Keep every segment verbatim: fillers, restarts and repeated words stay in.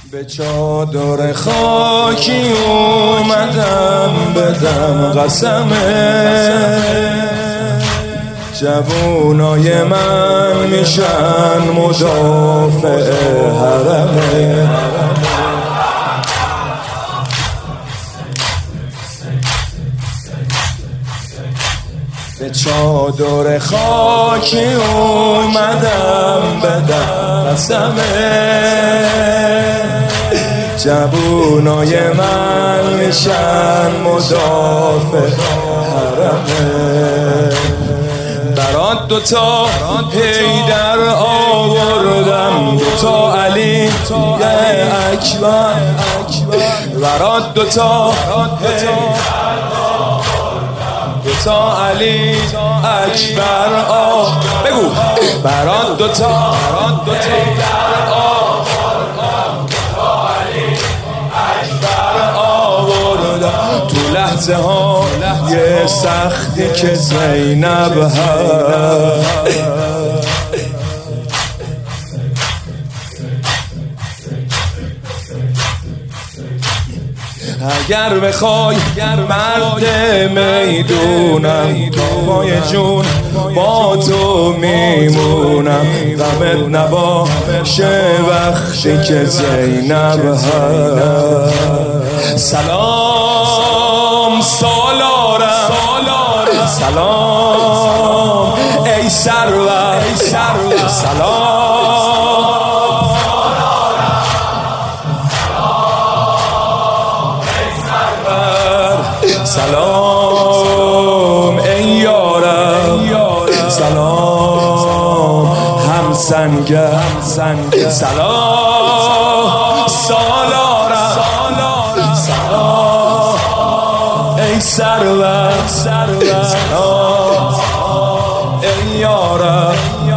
به چادر خاکی اومدم بدم قسمه، جوونای من میشن مدافع حرمه. به چادر خاکی اومدم بدم قسمه، جوونای من میشن مدافع حرمه. برات دوتا حیدر آوردم، دوتا علی یه اکبر، برات دوتا دوتا علی اکبر آ بگو برات دوتا برات دوتا حیدر آوردم، دوتا علی اکبر آوردم. تو لحظه ها یه سختی که زینب هست، اگر بخوای مرد میدونم، تا پای جون با تو میمونم. غمت نباشه وقتی که زینب هست. سلام سالارم، سلام ای سرور، سلام سلام ای یارم، سلام هم سنگر، سلام سالارم، سلام ای سرور، سلام ای یارم،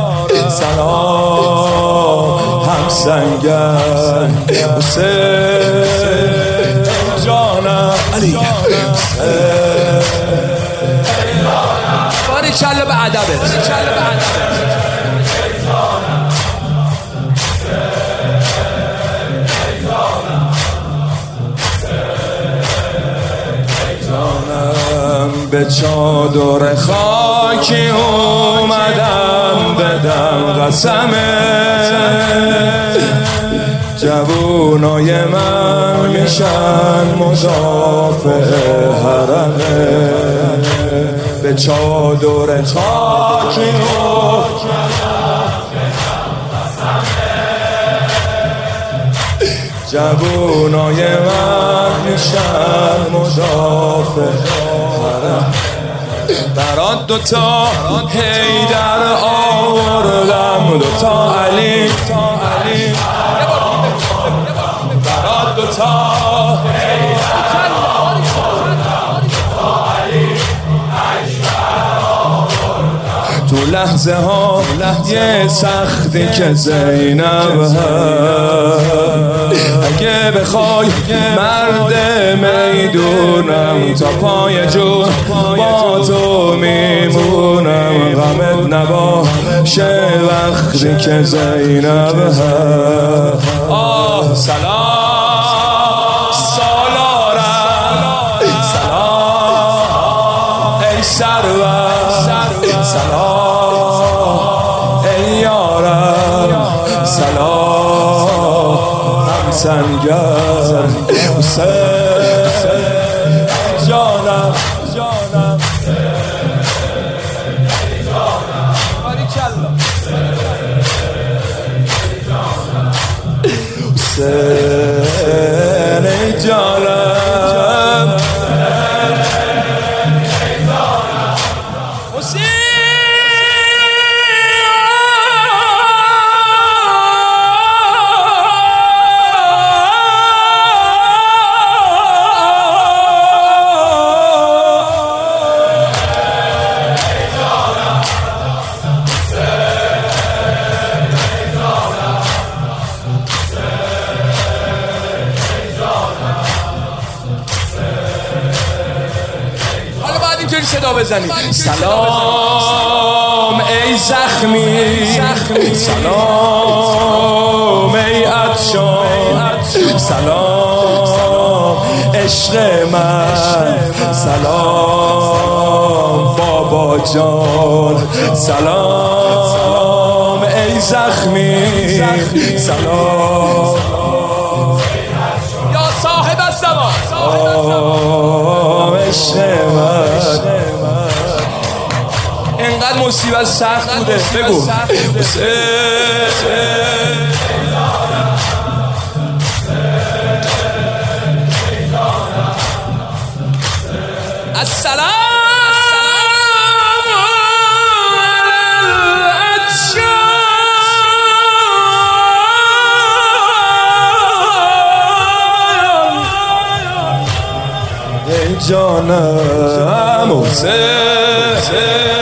سلام هم سنگر. حسین جانم علی باری کلا به ادبت، به چادر خاکی اومدم بدم قسمه، جوونای من میشن مدافع حرمه. به چادر خاکی اومدم بدم قسمه، جوونای من میشن مدافع حرمه. برات دوتا حیدر آوردم، دوتا علی برات دوتا حیدر آوردم، دوتا علی اکبر آوردم. تو لحظه ها یه سختی که زینب هست، اگه بخوای مرد میدونم، تا پای جون با تو میمونم. غمت نباشه وقتی که زینب هست. آه سلام سالارم، سلام ای سرور، سلام ای یارم، سلام هم سنگر. حسین جانم باری کلا حسین جانم، صدا بزنی. سلام ای زخمی، سلام ای عطشان، سلام عشق من، سلام بابا جان، سلام ای زخمی، سلام یا صاحب الزمان، سلام عشق من. اینقدر مصیبت سخت بوده بگو السلام ای جانم حسین،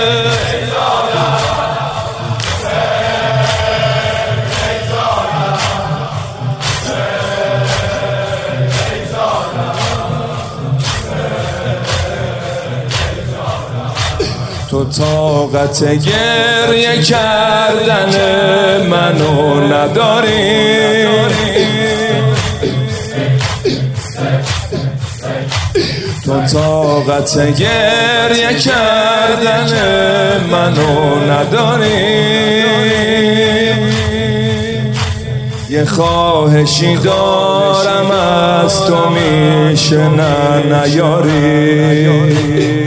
تو طاقت گریه کردن منو نداری، تو طاقت گریه کردن منو نداری. یه خواهشی دارم از تو میشه نه نیاری،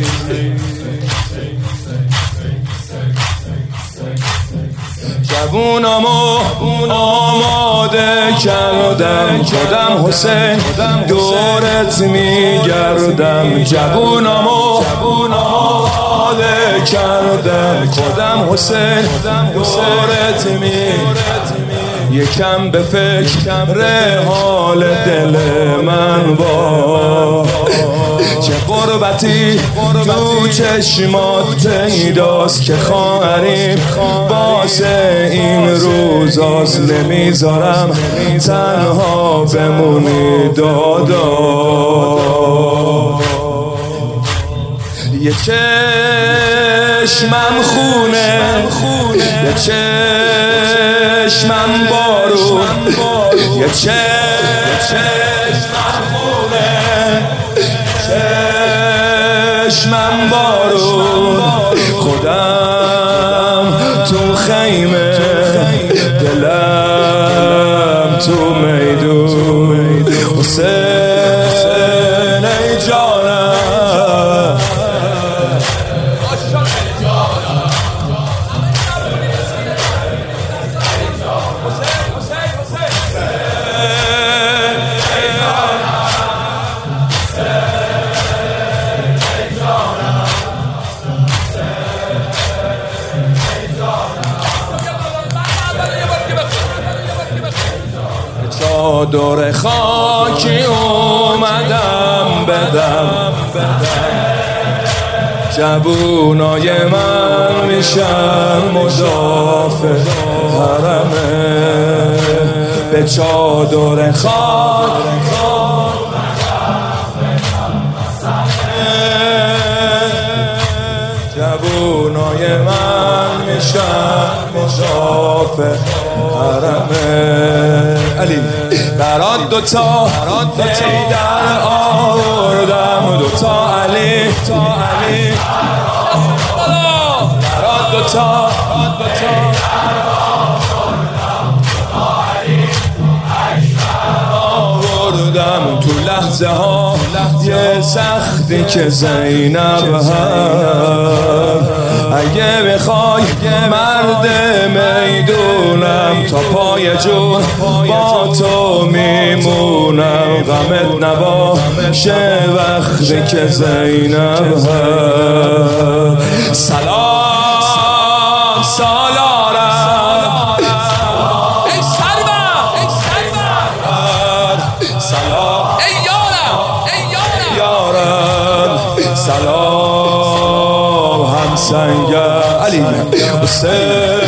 جوونامو آماده کردم خودم حسین، دورت میگردم. جوونامو آماده کردم خودم حسین، دورت میگردم. یکم به فکر حال دل من با، چه غربتی تو چشمات پیداست که خواهریم، واسه این روزاست نمیذارم تنها بمونی دادا. یه چشمم خونه، یه چشمم بارون، یه چشمم خونه، چشمم بارون، خودم تو خیمه، دلم تو میدون. حسین ای جانم، چادر خاکی اومدم بدم، جوونای من میشن مدافع حرمه. به چادر خاک جوونای من میشن مدافع حرمه. علی برات دوتا در آوردم، دوتا علی برات دوتا آوردم. تو لحظه ها یه سختی که زینب هم، اگه بخوای مرد میدونم، تا پای جون با تو میمونم. غمت نباشه وقتی که زینب هم. سلام سالارم، ای سرور، ای سرور، سلام ای یارم، ای یارم، سلام همسنگر علی حسین.